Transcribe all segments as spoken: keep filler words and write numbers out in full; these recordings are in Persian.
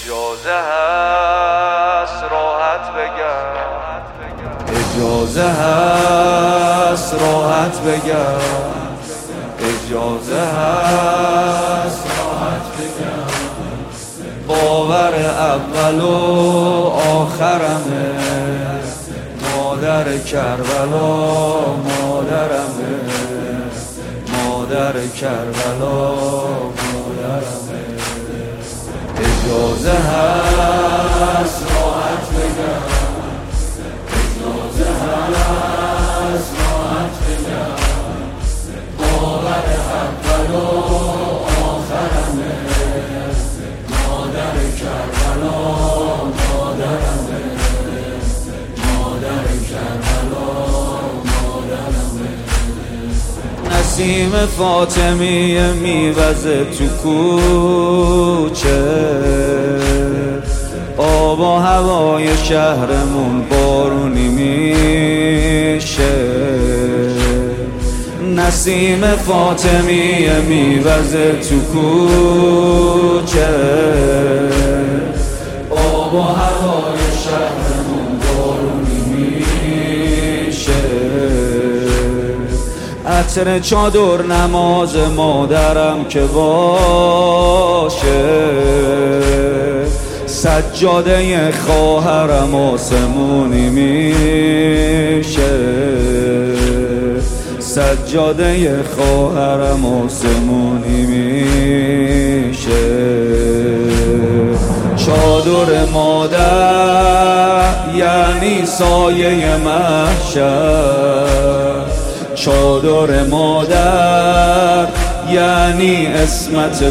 اجازه هست راحت بگم، اجازه هست راحت بگم، اجازه هست راحت بگم. باور اول و آخرمه، مادر کربلا مادرمه، مادر کربلا مادرمه. اجازه هست راحت بگم، اجازه هست راحت بگم. باور اول و آخرمه، مادر کربلا مادرمه، مادر کربلا مادرمه. نسیم فاطمی میوزه تو کوچه، آب و هوای شهرمون بارونی میشه. نسیم فاطمی میوزه تو کوچه، آب و هوای شهرمون بارونی میشه. عطر چادر نماز مادرم که باشه، سجاده خواهرم آسمونی میشه، سجاده خواهرم آسمونی میشه. چادر مادر یعنی سایه محشر، چادر مادر یعنی اسمت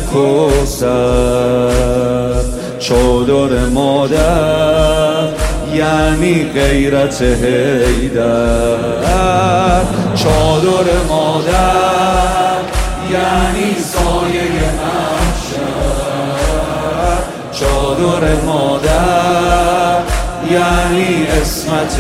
کوثر، چادر مادر یعنی غیرت حیدر. چادر مادر یعنی سایه محشر، چادر مادر یعنی اسمت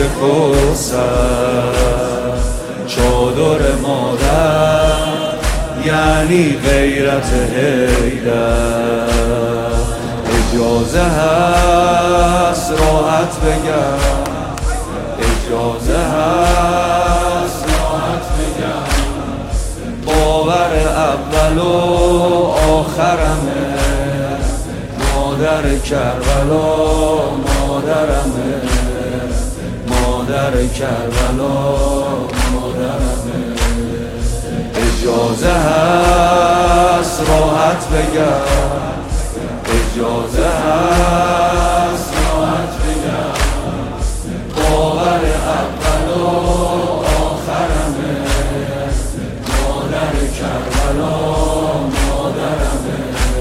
کوثر، چادر مادر یعنی غیرت حیدر. اجازه هست راحت بگم، اجازه هست راحت بگم. باور اول و آخرمه، مادر کربلا مادرمه، مادر کربلا مادرمه. اجازه هست راحت بگم، اجازه هست راحت بگم. باور اول و آخرمه، مادر کربلا مادرمه،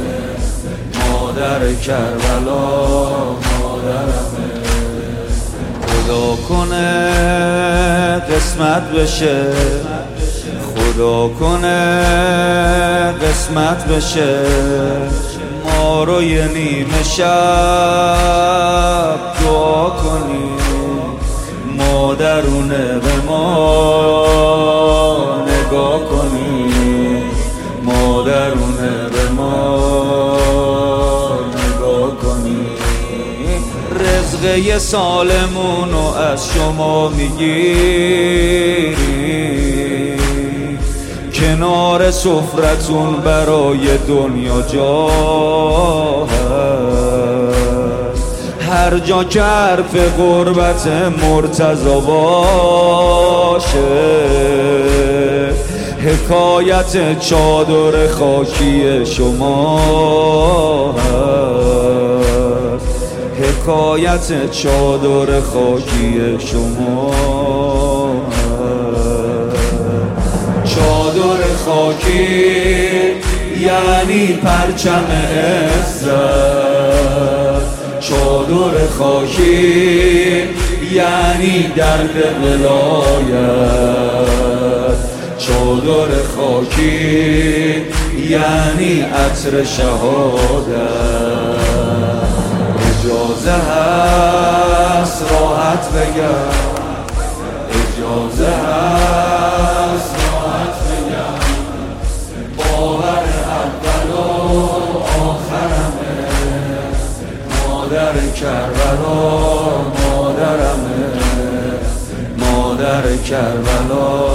مادر کربلا مادرمه. خدا کنه قسمت بشه، خدا کنه قسمت بشه. ما رو یه نیمه شب دعا کنیم، مادرونه به ما نگاه کنیم، مادرونه به ما نگاه کنیم. رزق یه سالمونو از شما میگیریم، کنار سفرتون برای دنیا جا هست. هر جا که حرف غربت مرتضی باشه، حکایت چادر خاکی شما هست، حکایت چادر خاکی شما هست. چادر خاکی یعنی پرچم عزت، چادر خاکی یعنی درد ولایت، چادر خاکی یعنی عطر شهادت. اجازه هست راحت بگم، اجازه هست راحت بگم. باور اول و آخرمه، مادر کربلا مادرمه، مادر کربلا